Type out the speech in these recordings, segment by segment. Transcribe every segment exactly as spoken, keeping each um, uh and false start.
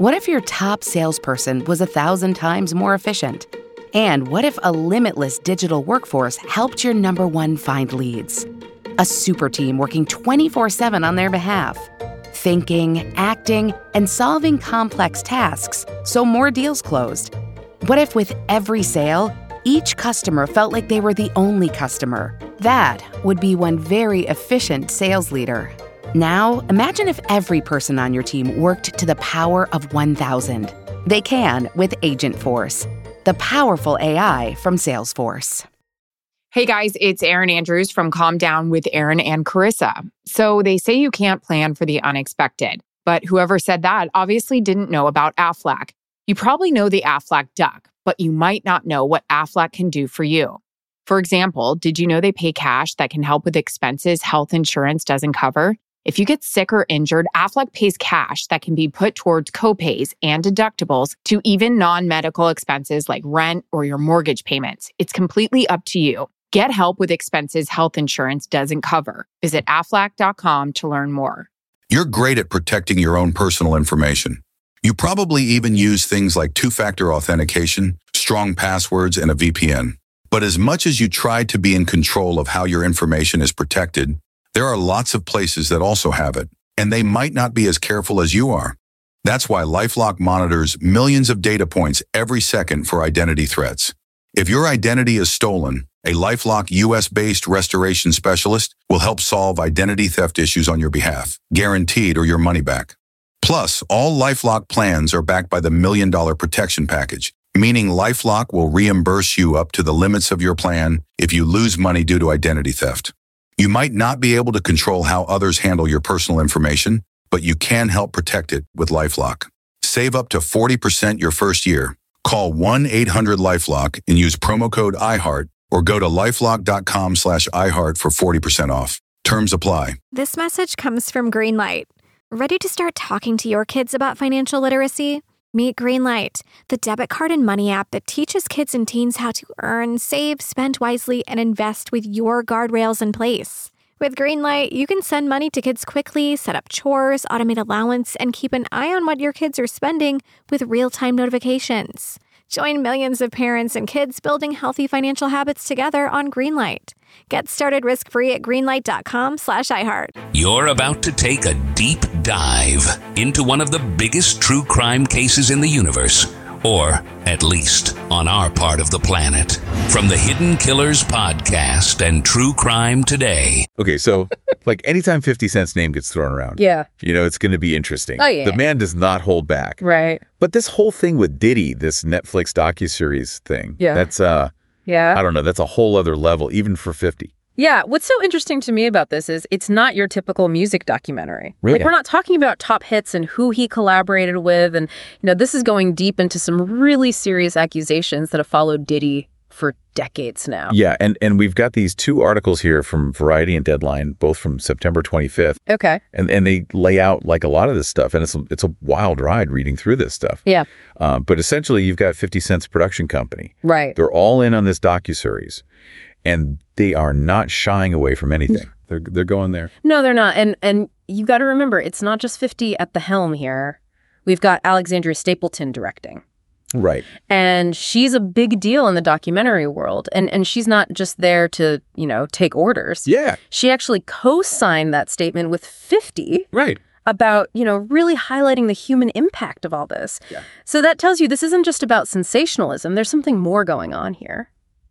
What if your top salesperson was a thousand times more efficient? And what if a limitless digital workforce helped your number one find leads? A super team working twenty-four seven on their behalf. Thinking, acting, and solving complex tasks so more deals closed. What if with every sale, each customer felt like they were the only customer? That would be one very efficient sales leader. Now, imagine if every person on your team worked to the power of one thousand. They can with Agentforce, the powerful A I from Salesforce. Hey guys, it's Erin Andrews from Calm Down with Erin and Carissa. So they say you can't plan for the unexpected, but whoever said that obviously didn't know about Aflac. You probably know the Aflac duck, but you might not know what Aflac can do for you. For example, did you know they pay cash that can help with expenses health insurance doesn't cover? If you get sick or injured, Aflac pays cash that can be put towards copays and deductibles to even non-medical expenses like rent or your mortgage payments. It's completely up to you. Get help with expenses health insurance doesn't cover. Visit aflac dot com to learn more. You're great at protecting your own personal information. You probably even use things like two-factor authentication, strong passwords, and a V P N. But as much as you try to be in control of how your information is protected, there are lots of places that also have it, and they might not be as careful as you are. That's why LifeLock monitors millions of data points every second for identity threats. If your identity is stolen, a LifeLock U S-based restoration specialist will help solve identity theft issues on your behalf, guaranteed or your money back. Plus, all LifeLock plans are backed by the Million Dollar Protection Package, meaning LifeLock will reimburse you up to the limits of your plan if you lose money due to identity theft. You might not be able to control how others handle your personal information, but you can help protect it with LifeLock. Save up to forty percent your first year. Call one eight hundred LifeLock and use promo code iHeart or go to lifelock.com slash iHeart for forty percent off. Terms apply. This message comes from Greenlight. Ready to start talking to your kids about financial literacy? Meet Greenlight, the debit card and money app that teaches kids and teens how to earn, save, spend wisely, and invest with your guardrails in place. With Greenlight, you can send money to kids quickly, set up chores, automate allowance, and keep an eye on what your kids are spending with real-time notifications. Join millions of parents and kids building healthy financial habits together on Greenlight. Get started risk-free at greenlight.com slash iHeart. You're about to take a deep dive into one of the biggest true crime cases in the universe, or at least on our part of the planet. From the Hidden Killers podcast and True Crime Today. Okay, so like anytime fifty Cent's name gets thrown around, Yeah. you know, it's going to be interesting. Oh, yeah. The man does not hold back. Right. But this whole thing with Diddy, this Netflix docuseries thing, Yeah. that's, uh, Yeah. I don't know, that's a whole other level, even for fifty. Yeah. What's so interesting to me about this is it's not your typical music documentary. Really? Like, we're not talking about top hits and who he collaborated with. And, you know, this is going deep into some really serious accusations that have followed Diddy for decades now. Yeah, and, and we've got these two articles here from Variety and Deadline, both from September twenty-fifth. Okay. And and they lay out like a lot of this stuff, and it's a, it's a wild ride reading through this stuff. Yeah. Uh, but essentially, you've got fifty Cent's production company. Right. They're all in on this docuseries, and they are not shying away from anything. they're they're going there. No, they're not. And and you got to remember, it's not just fifty at the helm here. We've got Alexandria Stapleton directing. Right. And she's a big deal in the documentary world. And and she's not just there to, you know, take orders. Yeah. She actually co-signed that statement with fifty. Right. About, you know, really highlighting the human impact of all this. Yeah. So that tells you this isn't just about sensationalism. There's something more going on here.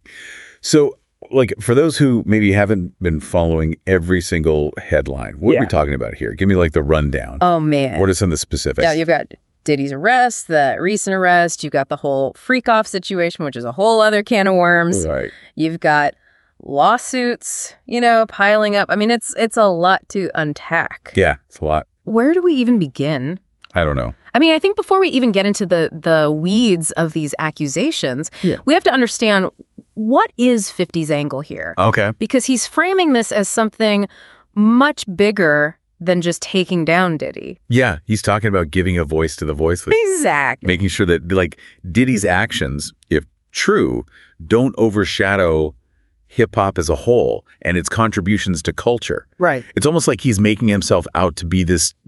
So, like, for those who maybe haven't been following every single headline, what Yeah. are we talking about here? Give me, like, the rundown. Oh, man. What are some of the specifics? Yeah, you've got Diddy's arrest, the recent arrest. You've got the whole freak-off situation, which is a whole other can of worms. Right. You've got lawsuits, you know, piling up. I mean, it's it's a lot to unpack. Yeah, it's a lot. Where do we even begin? I don't know. I mean, I think before we even get into the the weeds of these accusations, Yeah. we have to understand what is fifty's angle here. Okay. Because he's framing this as something much bigger than just taking down Diddy. Yeah, he's talking about giving a voice to the voiceless. Exactly. Making sure that, like, Diddy's actions, if true, don't overshadow hip-hop as a whole and its contributions to culture. Right. It's almost like he's making himself out to be this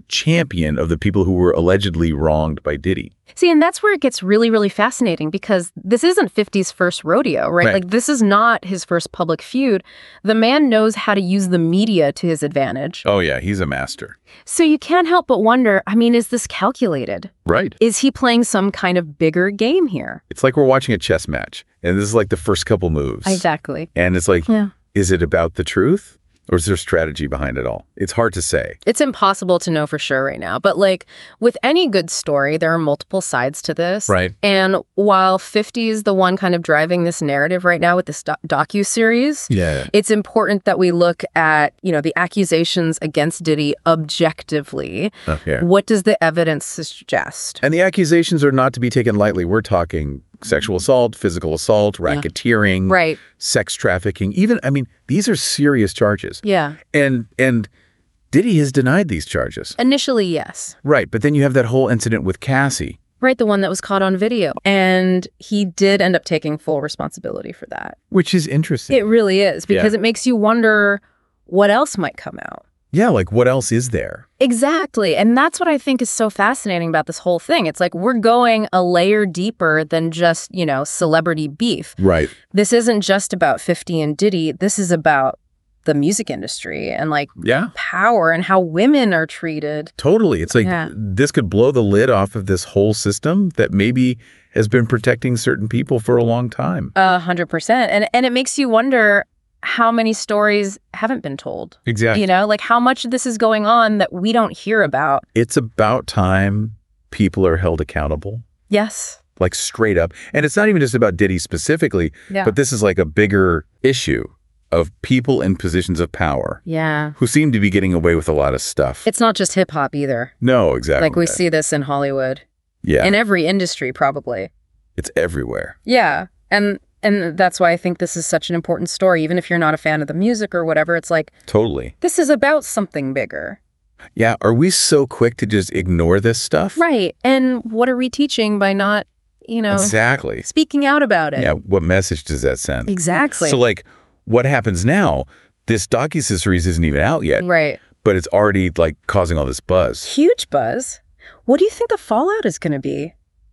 champion of the people who were allegedly wronged by Diddy. See, and that's where it gets really, really fascinating because this isn't fifty's first rodeo, right? Right. Like, this is not his first public feud. The man knows how to use the media to his advantage. Oh, yeah, he's a master. So you can't help but wonder, I mean, is this calculated? Right. Is he playing some kind of bigger game here? It's like we're watching a chess match, and this is like the first couple moves. Exactly. And it's like, Yeah. is it about the truth? Or is there strategy behind it all? It's hard to say. It's impossible to know for sure right now. But like with any good story, there are multiple sides to this. Right. And while fifty is the one kind of driving this narrative right now with this doc- docu-series, Yeah. it's important that we look at, you know, the accusations against Diddy objectively. Okay. What does the evidence suggest? And the accusations are not to be taken lightly. We're talking sexual assault, physical assault, racketeering, Right. sex trafficking. Even, I mean, these are serious charges. Yeah. And and Diddy has denied these charges. Initially, yes. Right. But then you have that whole incident with Cassie. Right, the one that was caught on video. And he did end up taking full responsibility for that. Which is interesting. It really is, because Yeah. it makes you wonder what else might come out. Yeah, like what else is there? Exactly. And that's what I think is so fascinating about this whole thing. It's like we're going a layer deeper than just, you know, celebrity beef. Right. This isn't just about fifty and Diddy. This is about the music industry and like Yeah, power and how women are treated. totally. It's like Yeah. this could blow the lid off of this whole system that maybe has been protecting certain people for a long time. A hundred percent. And and it makes you wonder how many stories haven't been told. Exactly. You know, like how much of this is going on that we don't hear about. It's about time people are held accountable, Yes. like straight up. And it's not even just about Diddy specifically, Yeah. but this is like a bigger issue of people in positions of power Yeah. who seem to be getting away with a lot of stuff. It's not just hip hop either. No, exactly. Like we see this in Hollywood. Yeah, In every industry, probably. it's everywhere. Yeah. And and that's why I think this is such an important story. Even if you're not a fan of the music or whatever, it's like, Totally. this is about something bigger. Yeah, are we so quick to just ignore this stuff? Right. And what are we teaching by not, you know, Exactly. speaking out about it? Yeah, what message does that send? Exactly. So like, what happens now? This docuseries isn't even out yet, Right. but it's already like causing all this buzz. Huge buzz. What do you think the fallout is going to be?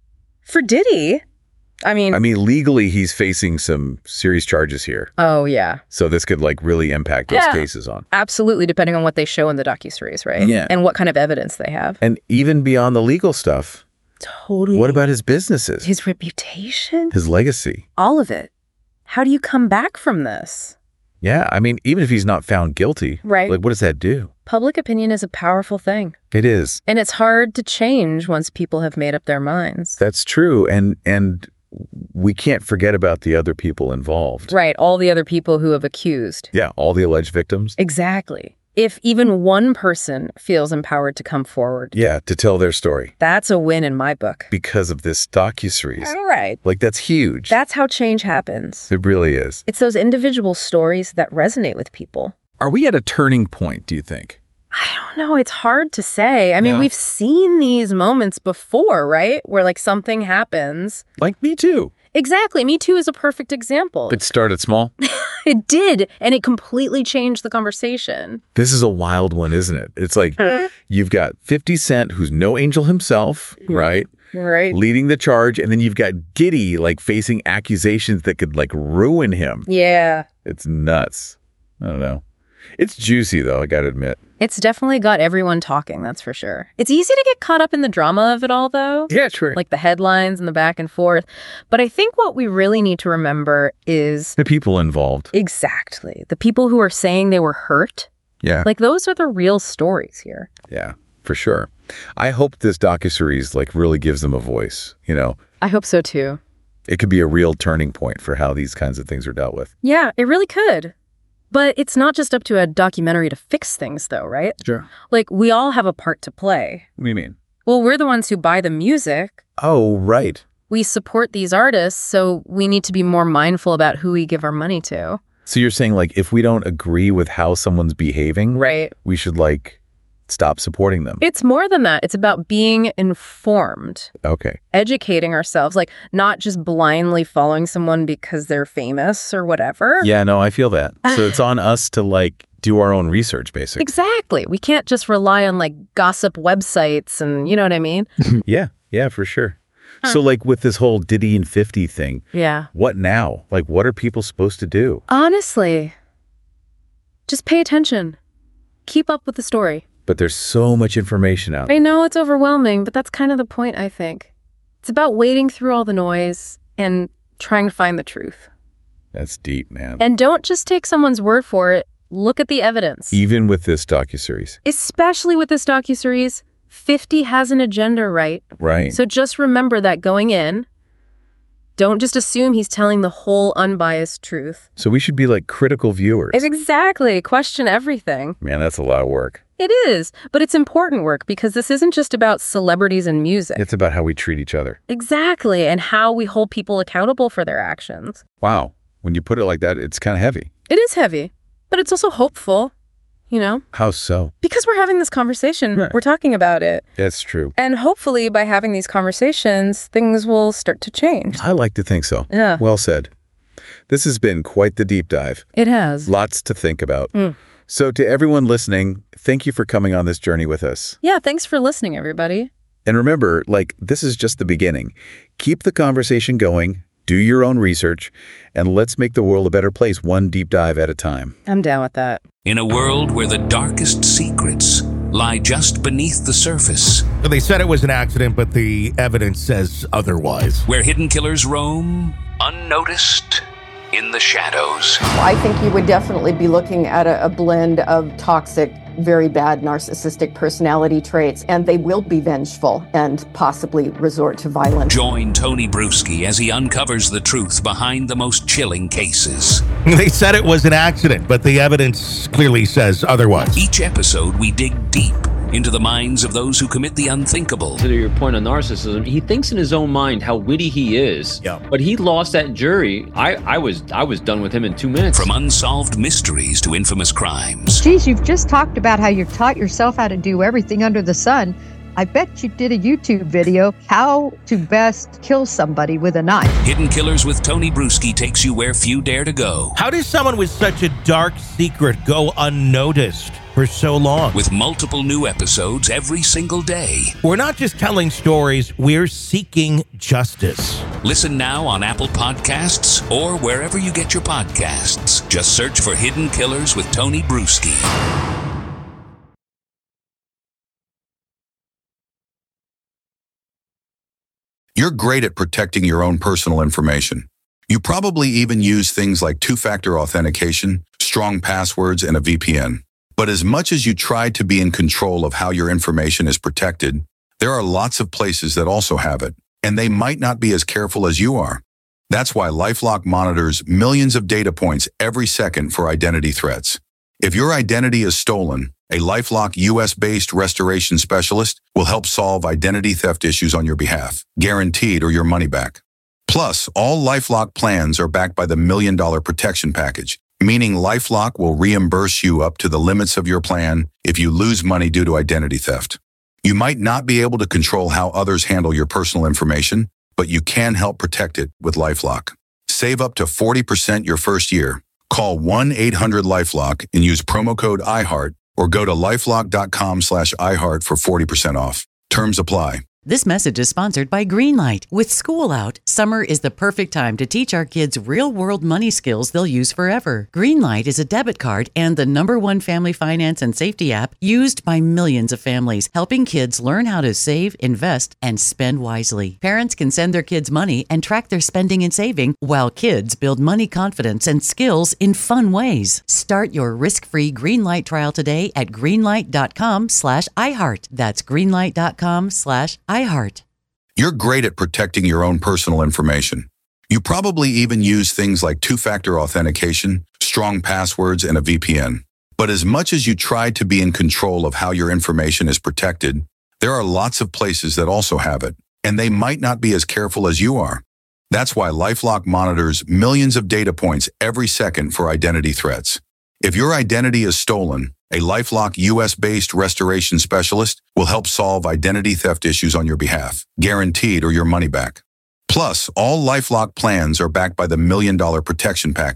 For Diddy? I mean, I mean, legally, he's facing some serious charges here. oh, yeah. So this could like really impact those Yeah. cases on. Absolutely, depending on what they show in the docuseries, right? Yeah. And what kind of evidence they have. And even beyond the legal stuff, Totally. what about his businesses, his, his reputation? legacy? All of it. How do you come back from this? Yeah, I mean, even if he's not found guilty, Right. like what does that do? Public opinion is a powerful thing. It is. And it's hard to change once people have made up their minds. That's true. And and we can't forget about the other people involved. Right. All the other people who have accused. Yeah, all the alleged victims. Exactly. If even one person feels empowered to come forward, Yeah, to tell their story that's a win in my book. because of this docuseries. All right. Like that's huge. That's how change happens. It really is. It's those individual stories that resonate with people. Are we at a turning point, do you think? I don't know. It's hard to say. I mean, Yeah. we've seen these moments before, right? Where like something happens. Like Me Too. Exactly. Me Too is a perfect example. It started small. It did. And it completely changed the conversation. This is a wild one, isn't it? It's like you've got fifty Cent, who's no angel himself, right? Right. Leading the charge. And then you've got Diddy, like facing accusations that could like ruin him. Yeah. It's nuts. I don't know. It's juicy, though, I got to admit. It's definitely got everyone talking, that's for sure. It's easy to get caught up in the drama of it all, though. Yeah, true. Like the headlines and the back and forth. But I think what we really need to remember is The people involved. exactly the people who are saying they were hurt. Yeah. Like those are the real stories here. Yeah, for sure. I hope this docuseries like really gives them a voice, you know. I hope so, too. It could be a real turning point for how these kinds of things are dealt with. Yeah, it really could. But it's not just up to a documentary to fix things, though, right? Sure. Like, we all have a part to play. What do you mean? Well, we're the ones who buy the music. Oh, right. We support these artists, so we need to be more mindful about who we give our money to. So you're saying like if we don't agree with how someone's behaving, Right. we should like stop supporting them. It's more than that. It's about being informed, Okay. educating ourselves, like not just blindly following someone because they're famous or whatever. Yeah, no, I feel that. So it's on us to like do our own research, basically. Exactly. We can't just rely on like gossip websites and you know what I mean? Yeah, yeah, for sure. Huh. So like with this whole Diddy and fifty thing, yeah. What now? Like what are people supposed to do? Honestly, just pay attention. Keep up with the story. But there's so much information out there. I know it's overwhelming, but that's kind of the point, I think. It's about wading through all the noise and trying to find the truth. That's deep, man. And don't just take someone's word for it. Look at the evidence. Even with this docuseries. Especially with this docuseries, fifty has an agenda, right? Right. So just remember that going in. Don't just assume he's telling the whole unbiased truth. So we should be like critical viewers. Exactly. Question everything. Man, that's a lot of work. It is, but it's important work because this isn't just about celebrities and music. It's about how we treat each other. Exactly, and how we hold people accountable for their actions. Wow. When you put it like that, it's kind of heavy. It is heavy, but it's also hopeful, you know? How so? Because we're having this conversation. Right. We're talking about it. That's true. And hopefully by having these conversations, things will start to change. I like to think so. Yeah. Well said. This has been quite the deep dive. It has. Lots to think about. Mm. So to everyone listening, thank you for coming on this journey with us. Yeah, thanks for listening, everybody. And remember, like, this is just the beginning. Keep the conversation going, do your own research, and let's make the world a better place one deep dive at a time. I'm down with that. In a world where the darkest secrets lie just beneath the surface. They said it was an accident, but the evidence says otherwise. Where hidden killers roam, unnoticed, in the shadows. I think you would definitely be looking at a, a blend of toxic, very bad narcissistic personality traits, and they will be vengeful and possibly resort to violence. Join Tony Bruschi as he uncovers the truth behind the most chilling cases. They said it was an accident, but the evidence clearly says otherwise. Each episode, we dig deep into the minds of those who commit the unthinkable. To your point on narcissism, he thinks in his own mind how witty he is. Yeah. But he lost that jury. I, I was I was done with him in two minutes. From unsolved mysteries to infamous crimes. Geez, you've just talked about how you taught yourself how to do everything under the sun. I bet you did a YouTube video, how to best kill somebody with a knife. Hidden Killers with Tony Bruschi takes you where few dare to go. How does someone with such a dark secret go unnoticed for so long? With multiple new episodes every single day. We're not just telling stories, we're seeking justice. Listen now on Apple Podcasts or wherever you get your podcasts. Just search for Hidden Killers with Tony Bruschi. You're great at protecting your own personal information. You probably even use things like two-factor authentication, strong passwords, and a V P N. But as much as you try to be in control of how your information is protected, there are lots of places that also have it, and they might not be as careful as you are. That's why LifeLock monitors millions of data points every second for identity threats. If your identity is stolen, a LifeLock U S-based restoration specialist will help solve identity theft issues on your behalf, guaranteed or your money back. Plus, all LifeLock plans are backed by the Million Dollar Protection Package, meaning LifeLock will reimburse you up to the limits of your plan if you lose money due to identity theft. You might not be able to control how others handle your personal information, but you can help protect it with LifeLock. Save up to forty percent your first year. Call one eight hundred LifeLock and use promo code iHeart or go to lifelock.com slash iHeart for forty percent off. Terms apply. This message is sponsored by Greenlight. With school out, summer is the perfect time to teach our kids real-world money skills they'll use forever. Greenlight is a debit card and the number one family finance and safety app used by millions of families, helping kids learn how to save, invest, and spend wisely. Parents can send their kids money and track their spending and saving, while kids build money confidence and skills in fun ways. Start your risk-free Greenlight trial today at greenlight.com slash iHeart. That's greenlight.com slash iHeart. You're great at protecting your own personal information. You probably even use things like two-factor authentication, strong passwords, and a V P N. But as much as you try to be in control of how your information is protected, there are lots of places that also have it, and they might not be as careful as you are. That's why LifeLock monitors millions of data points every second for identity threats. If your identity is stolen, a LifeLock U S-based restoration specialist will help solve identity theft issues on your behalf, guaranteed or your money back. Plus, all LifeLock plans are backed by the Million Dollar Protection Package,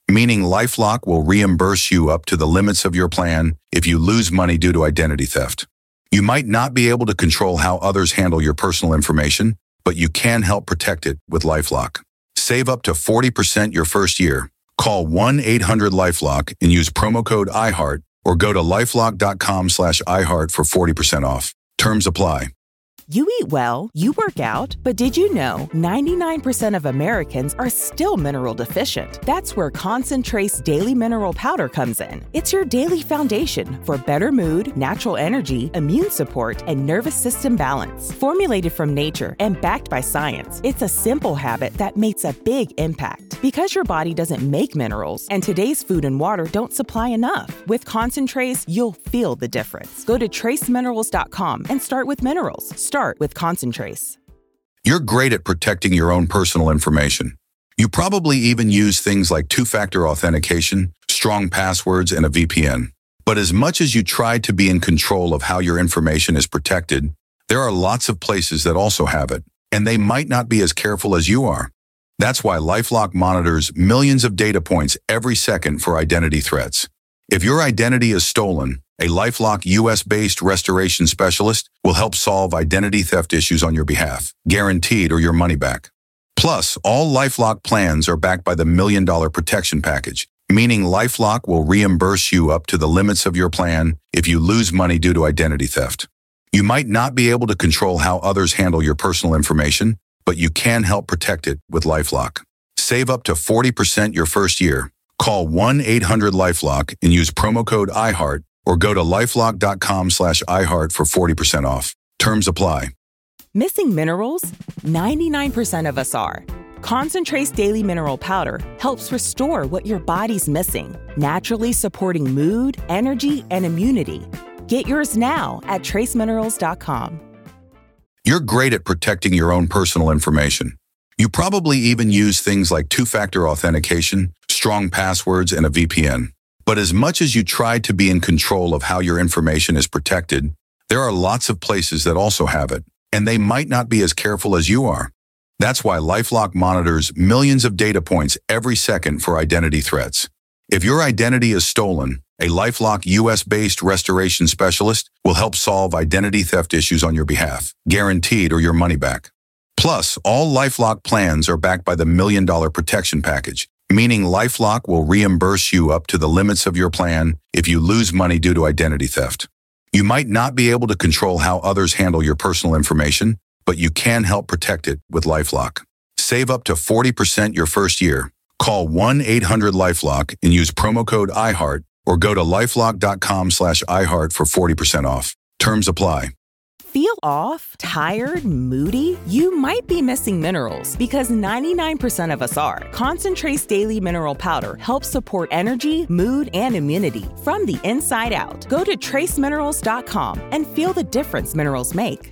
meaning LifeLock will reimburse you up to the limits of your plan if you lose money due to identity theft. You might not be able to control how others handle your personal information, but you can help protect it with LifeLock. Save up to forty percent your first year. Call one eight hundred LifeLock and use promo code iHeart or go to lifelock.com slash iHeart for forty percent off. Terms apply. You eat well, you work out, but did you know ninety-nine percent of Americans are still mineral deficient? That's where Concentrace Daily Mineral Powder comes in. It's your daily foundation for better mood, natural energy, immune support, and nervous system balance. Formulated from nature and backed by science, it's a simple habit that makes a big impact. Because your body doesn't make minerals, and today's food and water don't supply enough. With Concentrace, you'll feel the difference. Go to trace minerals dot com and start with minerals. Start with Concentrace. You're great at protecting your own personal information. You probably even use things like two-factor authentication, strong passwords, and a V P N. But as much as you try to be in control of how your information is protected, there are lots of places that also have it, and they might not be as careful as you are. That's why LifeLock monitors millions of data points every second for identity threats. If your identity is stolen, a LifeLock U S-based restoration specialist will help solve identity theft issues on your behalf, guaranteed or your money back. Plus, all LifeLock plans are backed by the Million Dollar Protection Package, meaning LifeLock will reimburse you up to the limits of your plan if you lose money due to identity theft. You might not be able to control how others handle your personal information, but you can help protect it with LifeLock. Save up to forty percent your first year. Call one eight hundred LifeLock and use promo code iHeart or go to lifelock.com slash iHeart for forty percent off. Terms apply. Missing minerals? ninety-nine percent of us are. Concentrace Daily Mineral Powder helps restore what your body's missing, naturally supporting mood, energy, and immunity. Get yours now at trace minerals dot com. You're great at protecting your own personal information. You probably even use things like two-factor authentication, strong passwords, and a V P N. But as much as you try to be in control of how your information is protected, there are lots of places that also have it, and they might not be as careful as you are. That's why LifeLock monitors millions of data points every second for identity threats. If your identity is stolen, a LifeLock U S-based restoration specialist will help solve identity theft issues on your behalf, guaranteed or your money back. Plus, all LifeLock plans are backed by the Million Dollar Protection Package, meaning LifeLock will reimburse you up to the limits of your plan if you lose money due to identity theft. You might not be able to control how others handle your personal information, but you can help protect it with LifeLock. Save up to forty percent your first year. Call one eight hundred LifeLock and use promo code iHeart or go to lifelock.com slash iHeart for forty percent off. Terms apply. Feel off, tired, moody? You might be missing minerals because ninety-nine percent of us are. Concentrace Daily Mineral Powder helps support energy, mood, and immunity from the inside out. Go to trace minerals dot com and feel the difference minerals make.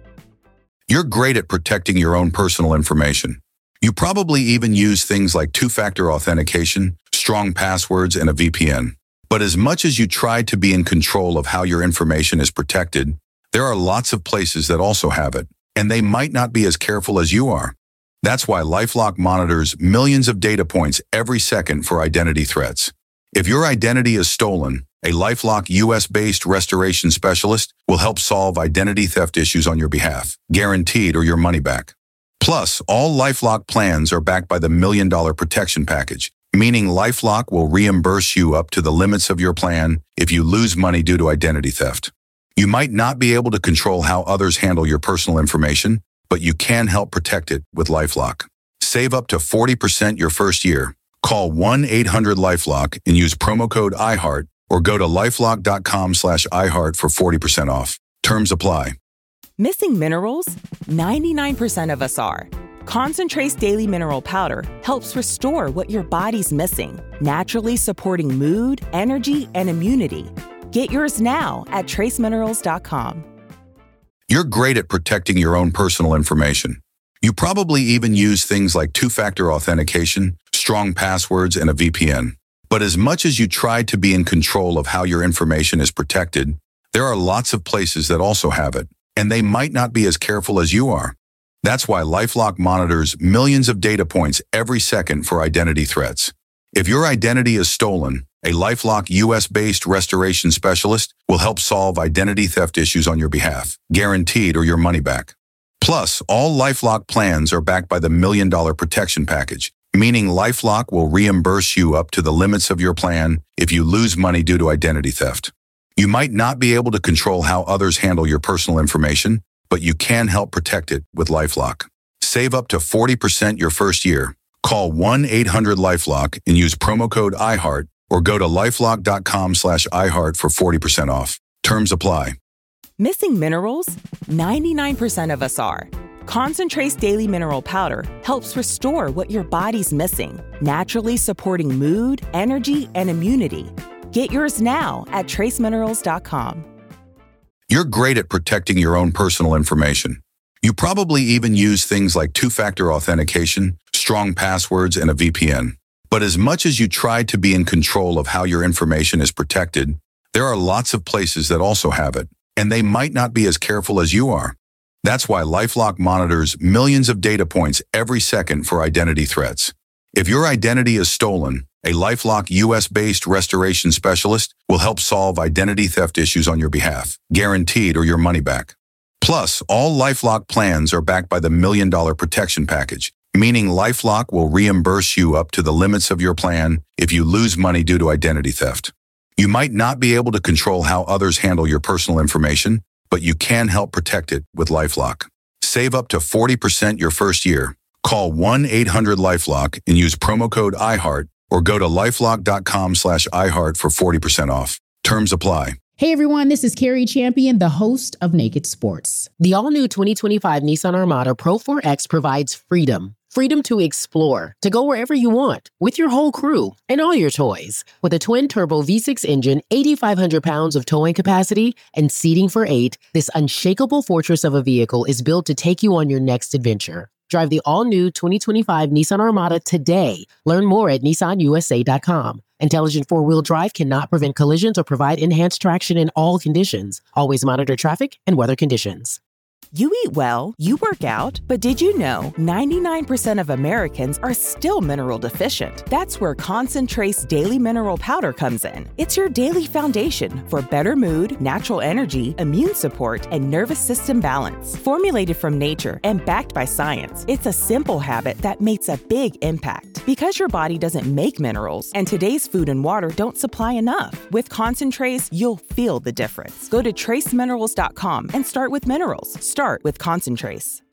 You're great at protecting your own personal information. You probably even use things like two-factor authentication, strong passwords, and a V P N. But as much as you try to be in control of how your information is protected, there are lots of places that also have it, and they might not be as careful as you are. That's why LifeLock monitors millions of data points every second for identity threats. If your identity is stolen, a LifeLock U S-based restoration specialist will help solve identity theft issues on your behalf, guaranteed or your money back. Plus, all LifeLock plans are backed by the Million Dollar Protection Package, meaning LifeLock will reimburse you up to the limits of your plan if you lose money due to identity theft. You might not be able to control how others handle your personal information, but you can help protect it with LifeLock. Save up to forty percent your first year. Call one eight hundred LifeLock and use promo code iHeart or go to lifelock.com slash iHeart for forty percent off. Terms apply. Missing minerals? ninety-nine percent of us are. Concentrace Daily Mineral Powder helps restore what your body's missing, naturally supporting mood, energy, and immunity. Get yours now at trace minerals dot com. You're great at protecting your own personal information. You probably even use things like two-factor authentication, strong passwords, and a V P N. But as much as you try to be in control of how your information is protected, there are lots of places that also have it, and they might not be as careful as you are. That's why LifeLock monitors millions of data points every second for identity threats. If your identity is stolen, a LifeLock U S-based restoration specialist will help solve identity theft issues on your behalf, guaranteed or your money back. Plus, all LifeLock plans are backed by the Million Dollar Protection Package, meaning LifeLock will reimburse you up to the limits of your plan if you lose money due to identity theft. You might not be able to control how others handle your personal information, but you can help protect it with LifeLock. Save up to forty percent your first year. Call one eight hundred LifeLock and use promo code iHeart or go to lifelock.com slash iHeart for forty percent off. Terms apply. Missing minerals? ninety-nine percent of us are. Concentrate's Daily Mineral Powder helps restore what your body's missing, naturally supporting mood, energy, and immunity. Get yours now at trace minerals dot com. You're great at protecting your own personal information. You probably even use things like two-factor authentication, strong passwords, and a V P N. But as much as you try to be in control of how your information is protected, there are lots of places that also have it, and they might not be as careful as you are. That's why LifeLock monitors millions of data points every second for identity threats. If your identity is stolen, a LifeLock U S-based restoration specialist will help solve identity theft issues on your behalf, guaranteed or your money back. Plus, all LifeLock plans are backed by the Million Dollar Protection Package, meaning LifeLock will reimburse you up to the limits of your plan if you lose money due to identity theft. You might not be able to control how others handle your personal information, but you can help protect it with LifeLock. Save up to forty percent your first year. Call one eight hundred LifeLock and use promo code iHeart or go to lifelock.com slash iHeart for forty percent off. Terms apply. Hey everyone, this is Carrie Champion, the host of Naked Sports. The all-new twenty twenty-five Nissan Armada Pro four X provides freedom. Freedom to explore, to go wherever you want, with your whole crew and all your toys. With a twin-turbo V six engine, eighty-five hundred pounds of towing capacity, and seating for eight, this unshakable fortress of a vehicle is built to take you on your next adventure. Drive the all-new twenty twenty-five Nissan Armada today. Learn more at nissan u s a dot com. Intelligent four-wheel drive cannot prevent collisions or provide enhanced traction in all conditions. Always monitor traffic and weather conditions. You eat well, you work out, but did you know ninety-nine percent of Americans are still mineral deficient? That's where Concentrate's Daily Mineral Powder comes in. It's your daily foundation for better mood, natural energy, immune support, and nervous system balance. Formulated from nature and backed by science, it's a simple habit that makes a big impact. Because your body doesn't make minerals, and today's food and water don't supply enough. With Concentrates, you'll feel the difference. Go to trace minerals dot com and start with minerals. Start with Concentrates.